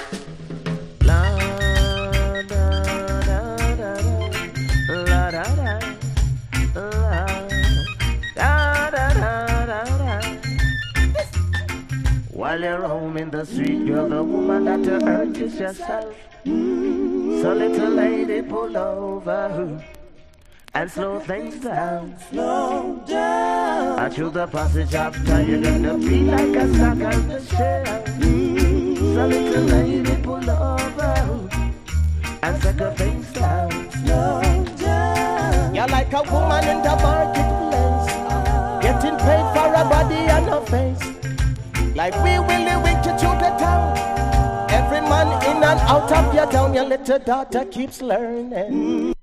La da da da la da da la da da da da. While you're roaming the street, you're the woman that you urges yourself. So little lady, pull over and slow things down. Slow down. And through the passage of time, you're gonna feel like a sack on the shelf. So little lady, pull over and settle things down. Slow down. You're like a woman in the marketplace, getting paid for a body and a face. Like we will wink you through the town. Every man in and out of your town, your little daughter keeps learning.